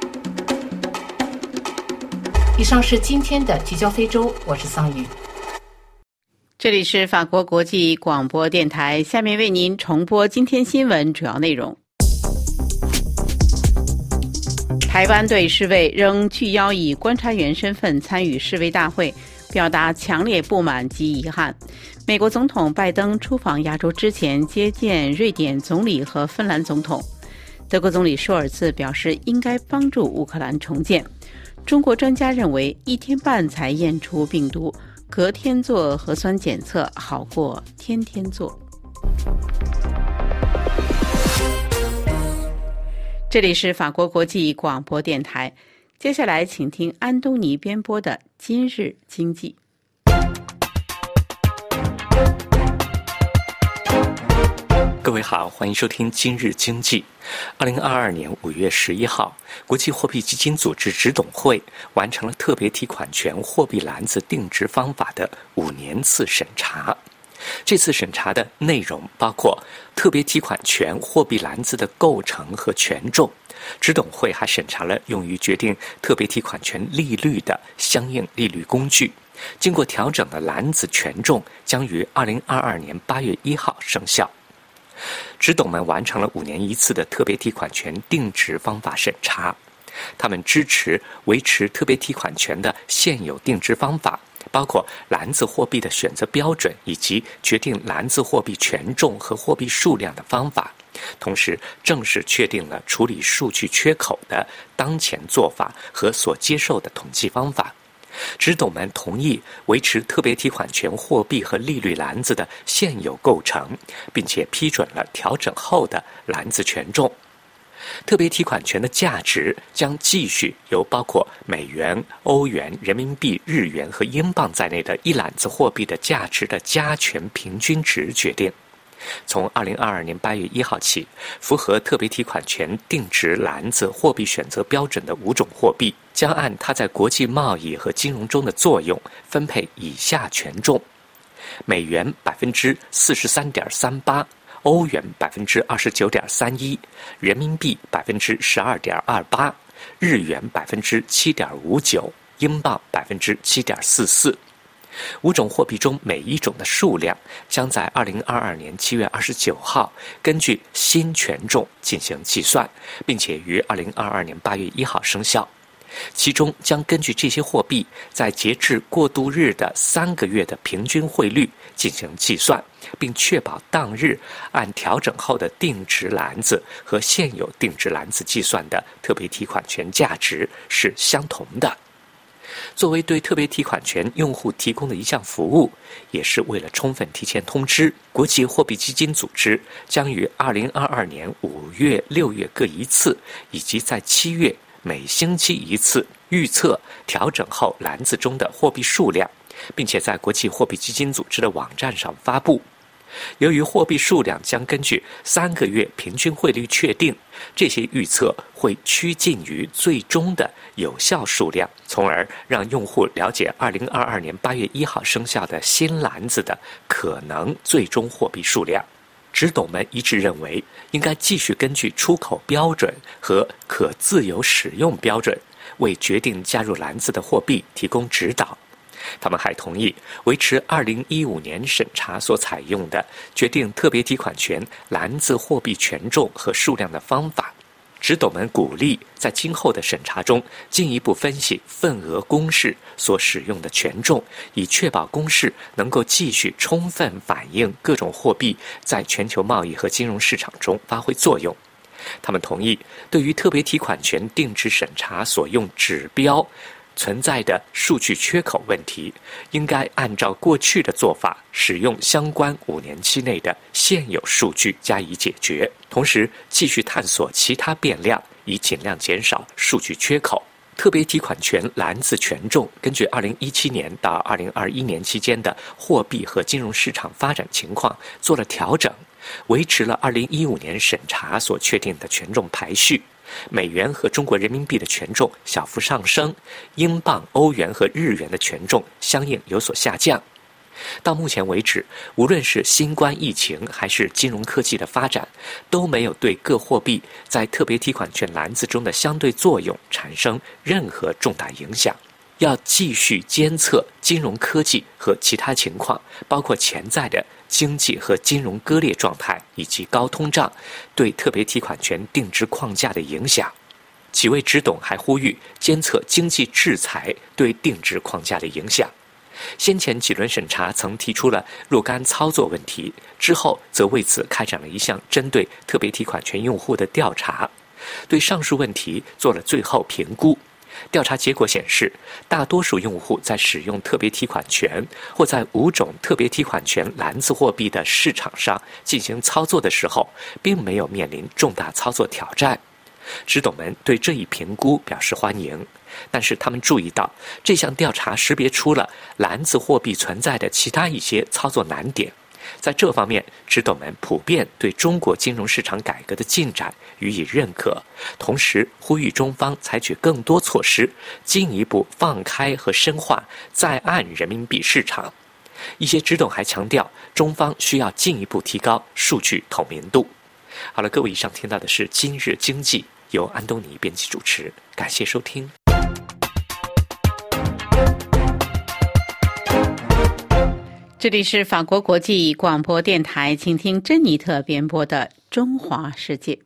以上是今天的聚焦非洲，我是桑宇。 这里是法国国际广播电台，下面为您重播今天新闻主要内容。台湾对示威仍拒邀以观察员身份参与示威大会，表达强烈不满及遗憾。美国总统拜登出访亚洲之前接见瑞典总理和芬兰总统。德国总理舒尔茨表示应该帮助乌克兰重建。中国专家认为一天半才验出病毒，隔天做核酸检测好过天天做。这里是法国国际广播电台，接下来请听安东尼编播的今日经济。 各位好，欢迎收听今日经济。二零二二年五月十一号，国际货币基金组织执董会完成了特别提款权货币篮子定值方法的五年次审查。这次审查的内容包括特别提款权货币篮子的构成和权重，执董会还审查了用于决定特别提款权利率的相应利率工具。经过调整的篮子权重将于二零二二年八月一号生效。执董们完成了五年一次的特别提款权定值方法审查，他们支持维持特别提款权的现有定值方法，包括篮子货币的选择标准以及决定篮子货币权重和货币数量的方法，同时正式确定了处理数据缺口的当前做法和所接受的统计方法。执董们同意维持特别提款权货币和利率篮子的现有构成，并且批准了调整后的篮子权重。特别提款权的价值将继续由包括美元、欧元、人民币、日元和英镑在内的一篮子货币的价值的加权平均值决定。从二零二二年八月一号起，符合特别提款权定值篮子货币选择标准的五种货币将按它在国际贸易和金融中的作用分配以下权重：美元百分之四十三点三八，欧元百分之二十九点三一，人民币百分之十二点二八，日元百分之七点五九，英镑百分之七点四四。五种货币中每一种的数量将在二零二二年七月二十九号根据新权重进行计算，并且于二零二二年八月一号生效。其中将根据这些货币在截至过渡日的三个月的平均汇率进行计算，并确保当日按调整后的定值篮子和现有定值篮子计算的特别提款权价值是相同的。作为对特别提款权用户提供的一项服务，也是为了充分提前通知，国际货币基金组织将于二零二二年五月、六月各一次，以及在七月每星期一次预测调整后篮子中的货币数量，并且在国际货币基金组织的网站上发布。由于货币数量将根据三个月平均汇率确定，这些预测会趋近于最终的有效数量，从而让用户了解二零二二年八月一号生效的新篮子的可能最终货币数量。执董们一致认为，应该继续根据出口标准和可自由使用标准，为决定加入篮子的货币提供指导。他们还同意维持二零一五年审查所采用的决定特别提款权篮子货币权重和数量的方法。执董们鼓励在今后的审查中进一步分析份额公式所使用的权重，以确保公式能够继续充分反映各种货币在全球贸易和金融市场中发挥作用。他们同意对于特别提款权定值审查所用指标存在的数据缺口问题，应该按照过去的做法，使用相关五年期内的现有数据加以解决，同时继续探索其他变量，以尽量减少数据缺口。特别提款权篮子权重根据二零一七年到二零二一年期间的货币和金融市场发展情况做了调整，维持了二零一五年审查所确定的权重排序。美元和中国人民币的权重小幅上升，英镑、欧元和日元的权重相应有所下降。到目前为止，无论是新冠疫情还是金融科技的发展，都没有对各货币在特别提款权篮子中的相对作用产生任何重大影响。 要继续监测金融科技和其他情况，包括潜在的经济和金融割裂状态以及高通胀对特别提款权定值框架的影响。几位执董还呼吁监测经济制裁对定值框架的影响。先前几轮审查曾提出了若干操作问题，之后则为此开展了一项针对特别提款权用户的调查，对上述问题做了最后评估。调查结果显示，大多数用户在使用特别提款权或在五种特别提款权篮子货币的市场上进行操作的时候，并没有面临重大操作挑战。执董们对这一评估表示欢迎，但是他们注意到这项调查识别出了篮子货币存在的其他一些操作难点。在这方面，执董们普遍对中国金融市场改革的进展予以认可，同时呼吁中方采取更多措施，进一步放开和深化在岸人民币市场。一些执董还强调，中方需要进一步提高数据透明度。好了，各位，以上听到的是今日经济，由安东尼编辑主持，感谢收听。 这里是法国国际广播电台，请听珍妮特编播的《中华世界》。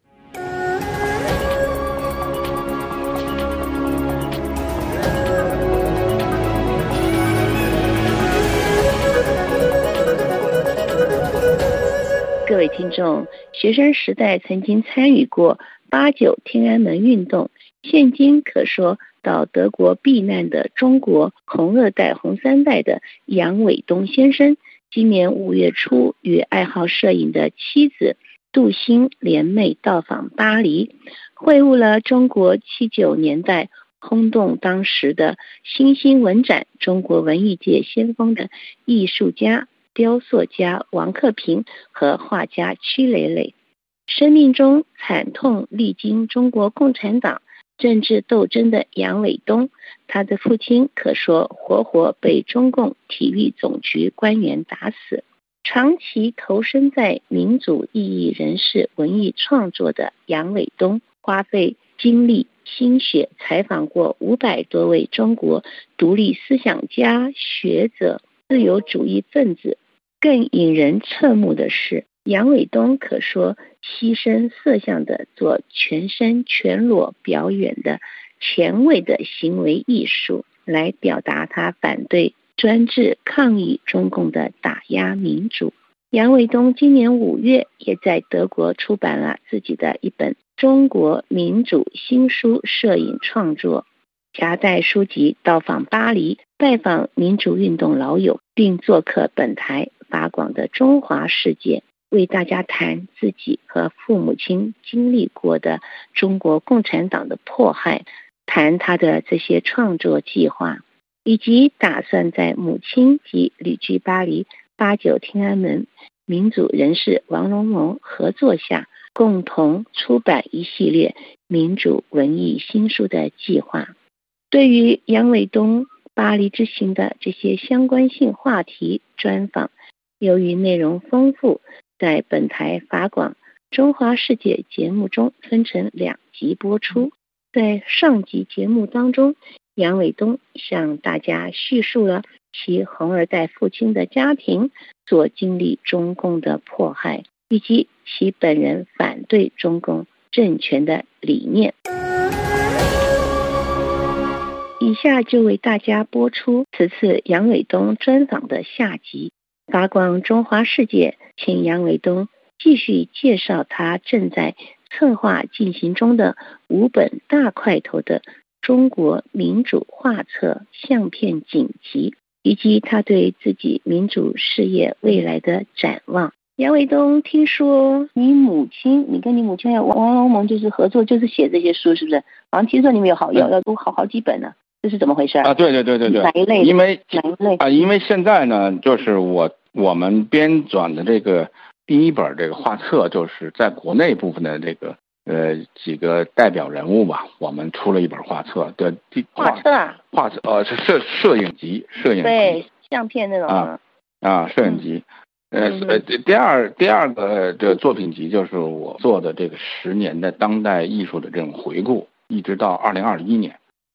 各位听众，学生时代曾经参与过八九天安门运动，现今可说到德国避难的中国红二代、红三代的杨伟东先生，今年五月初与爱好摄影的妻子杜欣联袂到访巴黎，会晤了中国七九年代轰动当时的新兴文展中国文艺界先锋的艺术家、雕塑家王克平和画家屈磊磊。生命中惨痛历经中国共产党政治斗争的杨伟东，他的父亲可说活活被中共体育总局官员打死。长期投身在民主意义人士文艺创作的杨伟东，花费精力心血采访过五百多位中国独立思想家、学者、自由主义分子。更引人侧目的是，杨伟东可说牺牲色相的做全身全裸表演的前卫的行为艺术，来表达他反对专制抗议中共的打压民主。杨伟东今年五月也在德国出版了自己的一本中国民主新书摄影创作，夹带书籍到访巴黎，拜访民主运动老友，并做客本台法广的中华世界，为大家谈自己和父母亲经历过的中国共产党的迫害，谈他的这些创作计划，以及打算在母亲及旅居巴黎八九天安门民主人士王龙蒙合作下，共同出版一系列民主文艺新书的计划。对于杨伟东巴黎之行的这些相关性话题专访，由于内容丰富，在本台法广中华世界节目中分成两集播出。在上集节目当中，杨伟东向大家叙述了其红二代父亲的家庭所经历中共的迫害，以及其本人反对中共政权的理念。以下就为大家播出此次杨伟东专访的下集。法广中华世界请杨伟东继续介绍他正在策划进行中的五本大块头的中国民主画册相片锦集，以及他对自己民主事业未来的展望。杨伟东，听说你母亲，你跟你母亲王龙蒙就是合作，就是写这些书，是不是？好像听说你们有好要要读好好几本呢，这是怎么回事啊？对对对对对， 哪一类？ 因为哪一类啊？因为现在呢，就是我我们编纂的这个第一本这个画册，就是在国内部分的这个呃几个代表人物吧，我们出了一本画册的第画册啊， 画册呃是摄摄影集，摄影集对相片那种啊啊摄影集。嗯、呃呃，第二第二个这个作品集就是我做的这个十年的当代艺术的这种回顾，一直到二零二一年。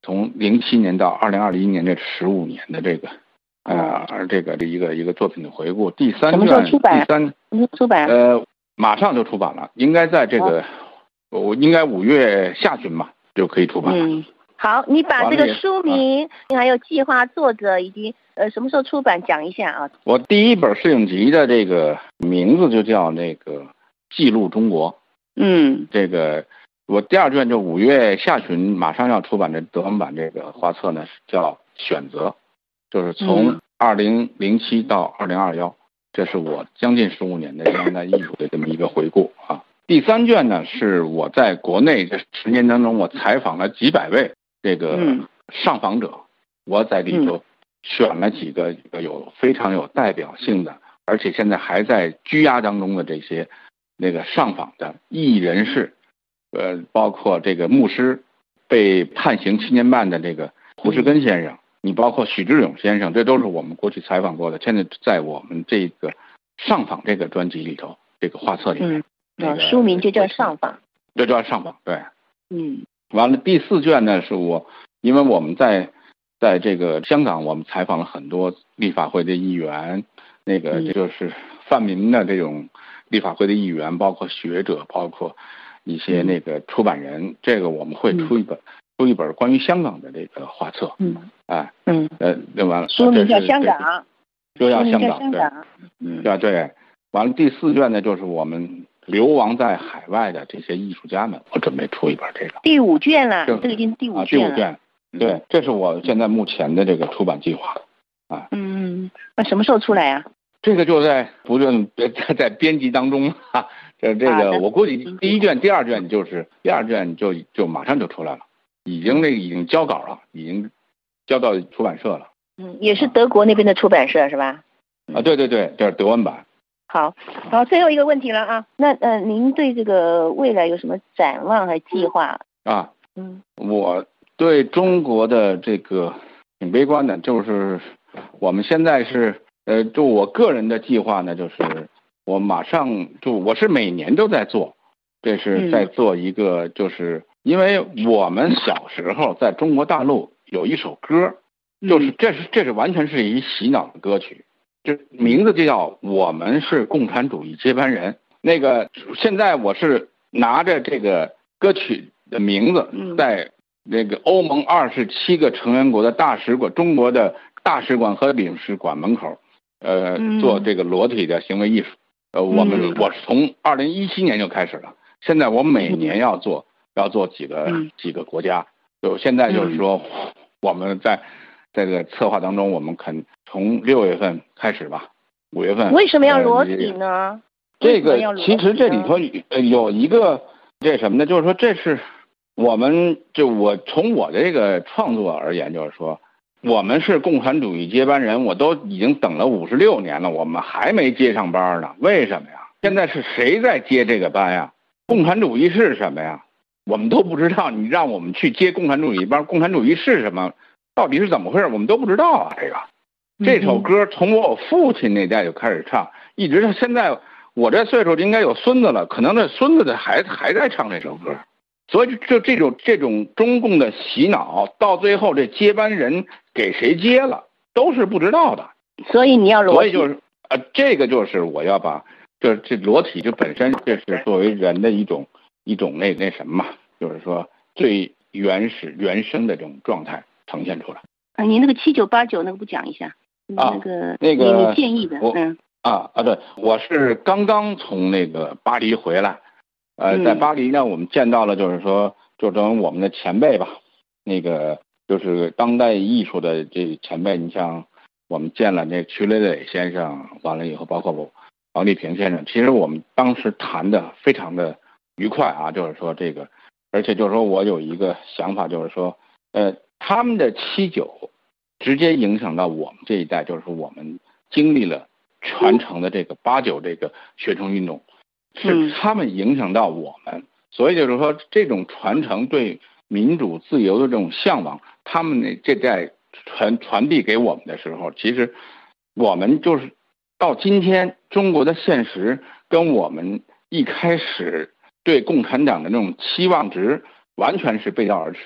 从零七年到二零二一年这十五年的这个呃这个这一个一个作品的回顾。第三卷什么时候出版？ 第三什么时候出版？ 呃，马上就出版了，应该在这个我、哦、应该五月下旬吧就可以出版了。 嗯，好，你把这个书名、啊、还有计划、作者以及呃什么时候出版讲一下啊。 我第一本摄影集的这个名字就叫那个记录中国。 嗯， 这个我第二卷就五月下旬马上要出版的德文版这个画册呢，叫选择，就是从二零零七到二零二一，这是我将近十五年的当代艺术的这么一个回顾啊。第三卷呢，是我在国内这十年当中，我采访了几百位这个上访者，我在里头选了几个有非常有代表性的，而且现在还在拘押当中的这些那个上访的异议人士，呃，包括这个牧师，被判刑七年半的这个胡适根先生，你包括许志勇先生，这都是我们过去采访过的。现在在我们这个上访这个专辑里头，这个画册里面， 嗯，那个、书名就叫上访， 就叫上访，对， 嗯， 完了第四卷呢，是我因为我们在在这个香港，我们采访了很多立法会的议员，那个这就是泛民的这种立法会的议员，包括学者，包括一些那个出版人，嗯、这个我们会出一本、嗯、出一本关于香港的这个画册， 嗯， 哎， 嗯， 呃，那完了， 书名叫香港， 就叫香港， 对， 嗯，对对，完了第四卷呢，就是我们流亡在海外的这些艺术家们，我准备出一本这个第五卷了，这个已经第五卷了， 啊、第五卷，对，这是我现在目前的这个出版计划，啊， 嗯，那什么时候出来啊？ 这个就在不断在在编辑当中啊，这这个我估计第一卷、第二卷就是第二卷就就马上就出来了，已经那个已经交稿了，已经交到出版社了。 嗯，也是德国那边的出版社是吧？ 啊，对对对，这是德文版。 好，好，最后一个问题了啊，那呃，您对这个未来有什么展望和计划？ 啊，嗯，我对中国的这个挺悲观的，就是我们现在是。呃，就我个人的计划呢，就是我马上就我是每年都在做，这是在做一个，就是因为我们小时候在中国大陆有一首歌，就是这是这是完全是一洗脑的歌曲，这名字就叫《我们是共产主义接班人》。那个现在我是拿着这个歌曲的名字，在那个欧盟二十七个成员国的大使馆、中国的大使馆和领事馆门口。呃，做这个裸体的行为艺术，呃，我们、嗯、我是从二零一七年就开始了，现在我每年要做、嗯、要做几个、嗯、几个国家，就现在就是说、嗯、我们在在这个策划当中，我们肯从六月份开始吧，五月份为什么要裸体呢？呃、 这个其实这里头有一个这什么呢？就是说这是我们就我从我的这个创作而言，就是说。我们是共产主义接班人，我都已经等了五十六年了，我们还没接上班呢，为什么呀？现在是谁在接这个班呀？共产主义是什么呀？我们都不知道，你让我们去接共产主义班，共产主义是什么？到底是怎么回事？我们都不知道啊！这个这首歌从我父亲那代就开始唱，一直到现在，我这岁数应该有孙子了，可能这孙子的孩子还在唱这首歌。所以就这种这种中共的洗脑，到最后这接班人给谁接了，都是不知道的。 所以你要裸体。 所以就是啊，这个就是我要把，这这裸体就本身这是作为人的一种一种那那什么嘛，就是说最原始原生的这种状态呈现出来。 啊，你那个七九八九那个不讲一下？ 啊， 那个那个你你建议的，嗯啊啊，对，我是刚刚从那个巴黎回来。呃，在巴黎呢，我们见到了，就是说，就等我们的前辈吧，那个就是当代艺术的这前辈，你像我们见了那曲磊磊先生，完了以后，包括我王立平先生，其实我们当时谈的非常的愉快啊，就是说这个，而且就是说我有一个想法，就是说，呃，他们的七九直接影响到我们这一代，就是说我们经历了传承的这个八九这个学生运动。是他们影响到我们，嗯、所以就是说，这种传承对民主自由的这种向往，他们呢这代传传递给我们的时候，其实我们就是到今天中国的现实跟我们一开始对共产党的那种期望值完全是背道而驰的。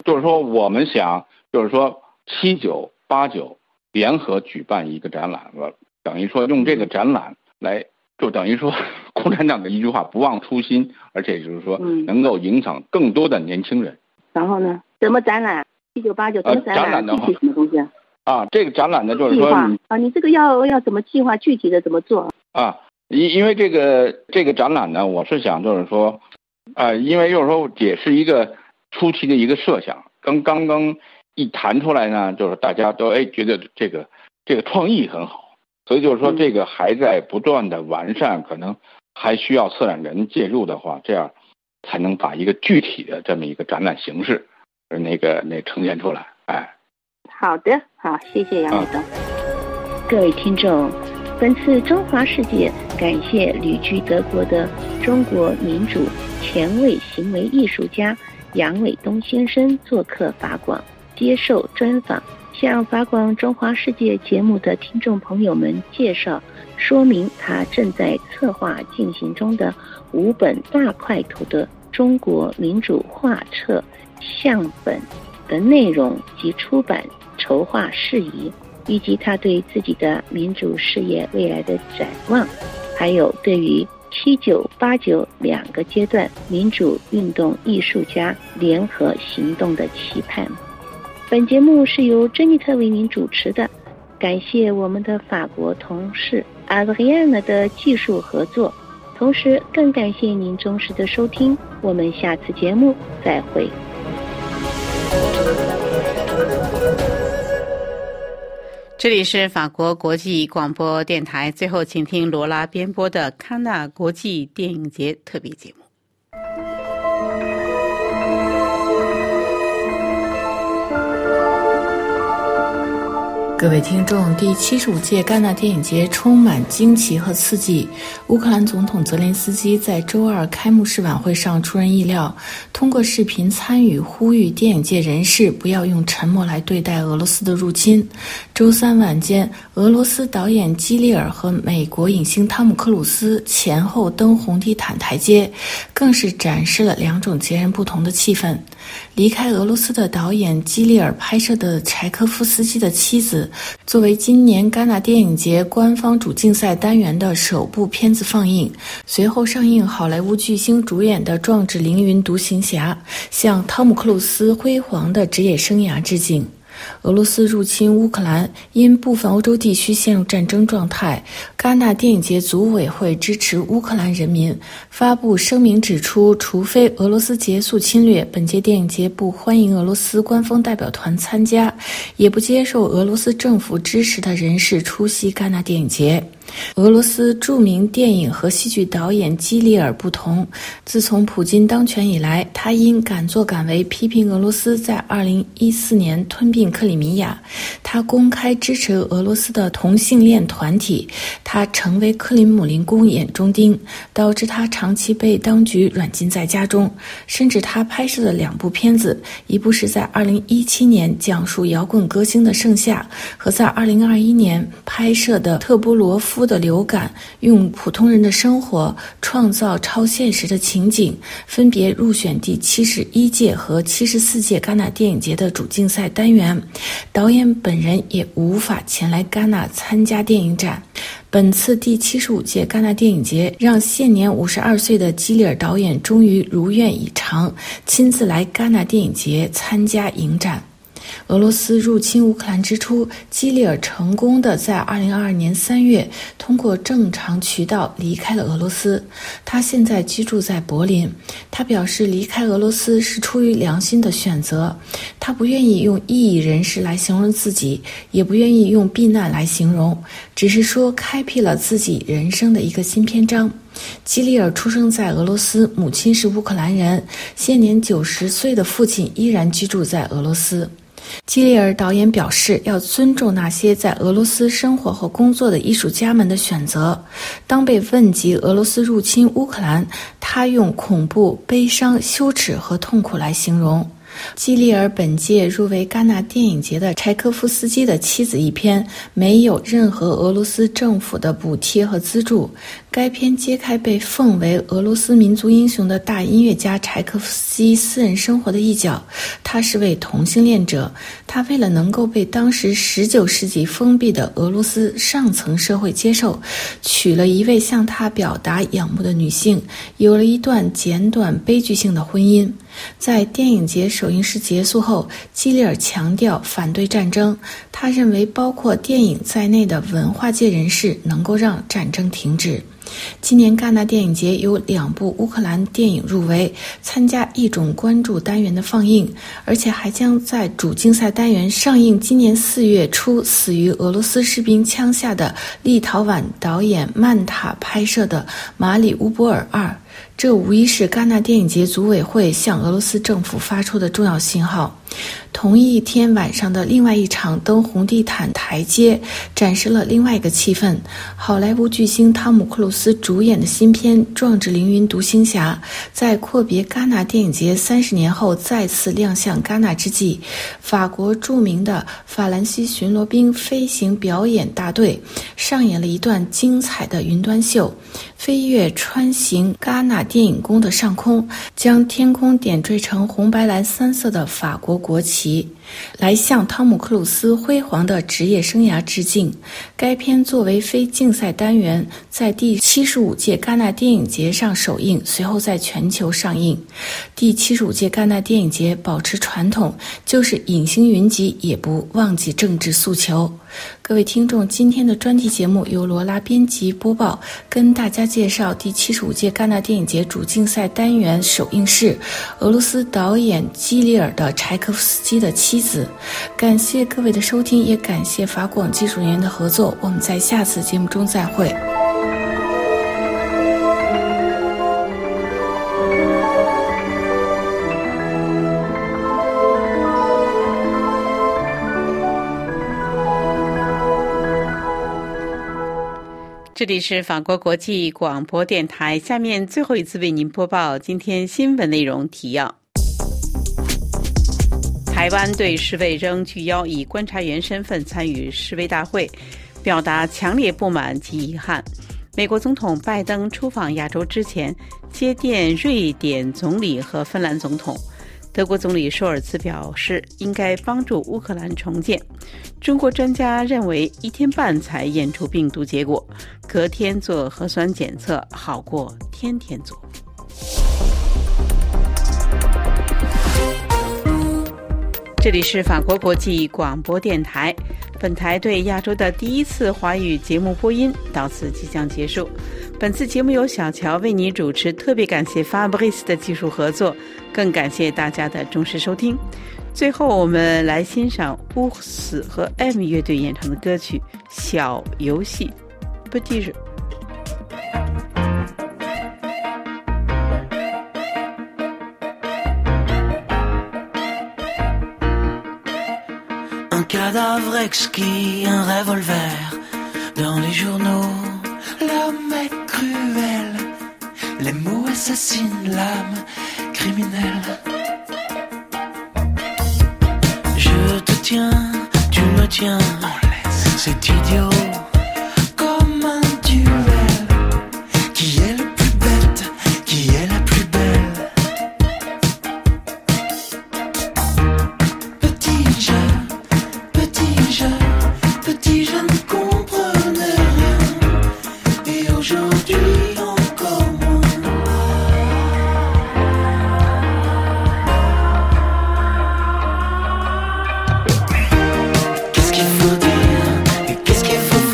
就是说我们想，就是说七九八九联合举办一个展览，我等于说用这个展览来，就等于说共产党的一句话，不忘初心，而且就是说能够影响更多的年轻人。 嗯、然后呢，什么展览？七九八九什么展览？ 呃、展览的话， 具体什么东西啊？ 啊，这个展览呢，就是说啊，你这个要要怎么计划？具体的怎么做啊？因因为这个这个展览呢，我是想就是说，啊、呃，因为就是说也是一个初期的一个设想，刚刚刚一谈出来呢，就是大家都哎觉得这个这个创意很好，所以就是说这个还在不断的完善，可能还需要策展人介入的话，这样才能把一个具体的这么一个展览形式，那个那呈现出来，哎。 好的，好，谢谢杨伟东。 各位听众，本次中华世界感谢旅居德国的中国民主前卫行为艺术家杨伟东先生做客法广接受专访，向法广中华世界节目的听众朋友们介绍说明他正在策划进行中的五本大块头的中国民主画册相本的内容及出版筹划事宜，以及他对自己的民主事业未来的展望，还有对于七九八九两个阶段民主运动艺术家联合行动的期盼。本节目是由珍妮特为您主持的，感谢我们的法国同事阿德里安娜的技术合作，同时更感谢您忠实的收听，我们下次节目再会。 这里是法国国际广播电台，最后请听罗拉编播的康纳国际电影节特别节目。 各位听众，第七十五届戛纳电影节充满惊奇和刺激。乌克兰总统泽连斯基在周二开幕式晚会上出人意料，通过视频参与呼吁电影界人士不要用沉默来对待俄罗斯的入侵。周三晚间，俄罗斯导演基利尔和美国影星汤姆克鲁斯前后登红地毯台阶，更是展示了两种截然不同的气氛。离开俄罗斯的导演基利尔拍摄的柴可夫斯基的妻子，作为今年戛纳电影节官方主竞赛单元的首部片子放映，随后上映好莱坞巨星主演的壮志凌云独行侠，向汤姆克鲁斯辉煌的职业生涯致敬。俄罗斯入侵乌克兰，因部分欧洲地区陷入战争状态，戛纳电影节组委会支持乌克兰人民，发布声明指出，除非俄罗斯结束侵略，本届电影节不欢迎俄罗斯官方代表团参加，也不接受俄罗斯政府支持的人士出席戛纳电影节。俄罗斯著名电影和戏剧导演基里尔不同，自从普京当权以来，他因敢作敢为批评俄罗斯在二零一四年吞并克里米亚，他公开支持俄罗斯的同性恋团体，他成为克林姆林宫眼中钉，导致他长期被当局软禁在家中。甚至他拍摄的两部片子，一部是在二零一七年讲述摇滚歌星的盛夏，和在二零二一年拍摄的特波罗夫的流感，用普通人的生活创造超现实的情景，分别入选第七十一届和七十四届戛纳电影节的主竞赛单元。导演本人也无法前来戛纳参加电影展。本次第七十五届戛纳电影节让现年五十二岁的基里尔导演终于如愿以偿，亲自来戛纳电影节参加影展。俄罗斯入侵乌克兰之初，基里尔成功地在二零二二年三月通过正常渠道离开了俄罗斯。他现在居住在柏林。他表示离开俄罗斯是出于良心的选择。他不愿意用异议人士来形容自己，也不愿意用避难来形容，只是说开辟了自己人生的一个新篇章。基里尔出生在俄罗斯，母亲是乌克兰人，现年九十岁的父亲依然居住在俄罗斯。基里尔导演表示，要尊重那些在俄罗斯生活和工作的艺术家们的选择。当被问及俄罗斯入侵乌克兰，他用恐怖、悲伤、羞耻和痛苦来形容。 基里尔本届入围戛纳电影节的柴可夫斯基的妻子一篇没有任何俄罗斯政府的补贴和资助。该片揭开被奉为俄罗斯民族英雄的大音乐家柴可夫斯基私人生活的一角。他是位同性恋者，他为了能够被当时十九世纪封闭的俄罗斯上层社会接受，娶了一位向他表达仰慕的女性，有了一段简短悲剧性的婚姻。在电影节首映式结束后，基里尔强调反对战争，他认为包括电影在内的文化界人士能够让战争停止。今年戛纳电影节有两部乌克兰电影入围，参加一种关注单元的放映，而且还将在主竞赛单元上映今年四月初死于俄罗斯士兵枪下的立陶宛导演曼塔拍摄的《马里乌波尔二》。这无疑是戛纳电影节组委会向俄罗斯政府发出的重要信号。同一天晚上的另外一场登红地毯台阶展示了另外一个气氛，好莱坞巨星汤姆·克鲁斯主演的新片《壮志凌云独行侠》在阔别戛纳电影节三十年后再次亮相戛纳之际，法国著名的法兰西巡逻兵飞行表演大队上演了一段精彩的云端秀，飞越穿行戛纳电影宫的上空，将天空点缀成红白蓝三色的法国国旗，来向汤姆·克鲁斯辉煌的职业生涯致敬。该片作为非竞赛单元，在第七十五届戛纳电影节上首映，随后在全球上映。第七十五届戛纳电影节保持传统，就是影星云集也不忘记政治诉求。各位听众，今天的专题节目由罗拉编辑播报，跟大家介绍第七十五届戛纳电影节主竞赛单元首映式，俄罗斯导演基里尔的柴可夫斯基的妻子。感谢各位的收听，也感谢法广技术人员的合作，我们在下次节目中再会。 这里是法国国际广播电台，下面最后一次为您播报今天新闻内容提要。台湾对示威仍拒邀以观察员身份参与示威大会，表达强烈不满及遗憾。美国总统拜登出访亚洲之前，接见瑞典总理和芬兰总统。德国总理舒尔茨表示，应该帮助乌克兰重建。中国专家认为，一天半才验出病毒结果，隔天做核酸检测好过天天做。这里是法国国际广播电台，本台对亚洲的第一次华语节目播音到此即将结束。本次节目由小乔为你主持，特别感谢 Fabrice 的技术合作，更感谢大家的忠实收听。最后我们来欣赏乌斯和 M 乐队演唱的歌曲《小游戏》 Petit jeu。 Un cadavre exquis, un revolver dans les journaux. L'homme est cruel, les mots assassinent l'âme criminelle. Je te tiens, tu me tiens, c'est idiot. Comme un duel, qui est le plus bête, qui est la plus belle. Petit jeu, petit jeu, petit jeu ne comprenait rien. Et aujourd'hui encore moins. Qu'est-ce qu'il faut dire et qu'est-ce qu'il faut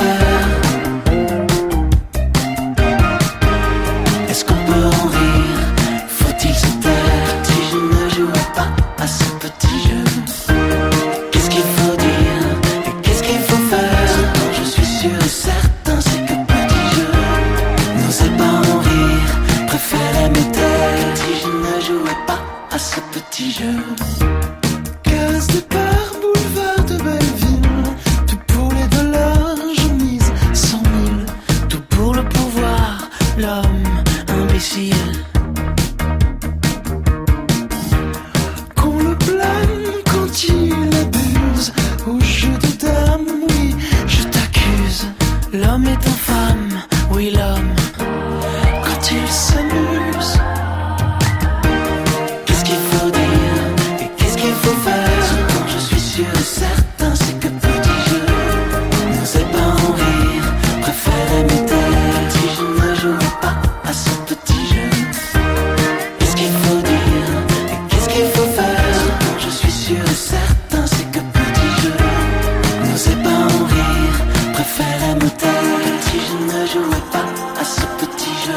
jouez pas à ce petit jeu,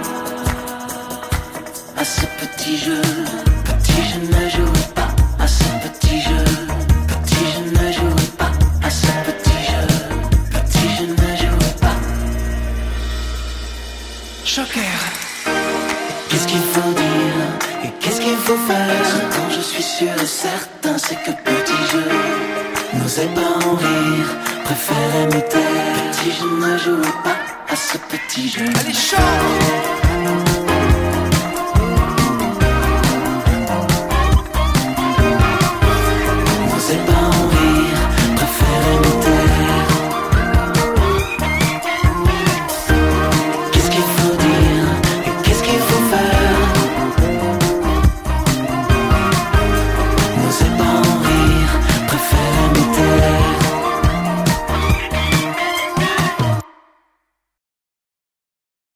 à ce petit jeu. Petit, je ne jouais pas à ce petit jeu. Petit, je ne jouais pas à ce petit jeu. Petit, je ne jouais pas. Joker. Qu'est-ce qu'il faut dire et qu'est-ce qu'il faut faire? Ce dont je suis sûr et certain, c'est que petit jeu n'osait pas en rire, préférait me taire. Petit, je ne jouais pas à ce petit jeu. Allez, chante!